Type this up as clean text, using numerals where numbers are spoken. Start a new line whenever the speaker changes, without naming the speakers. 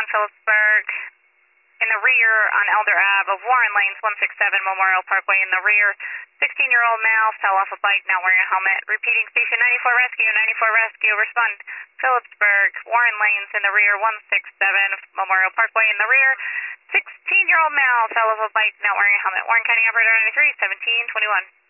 Phillipsburg. In the rear on Elder Ave of Warren Lanes, 167 Memorial Parkway. In the rear, 16-year-old male fell off a bike, not wearing a helmet. Repeating, station 94 rescue, 94 rescue, respond. Phillipsburg, Warren Lanes, in the rear, 167 Memorial Parkway. In the rear, 16-year-old male fell off a bike, not wearing a helmet. Warren County Operator 93, 1721.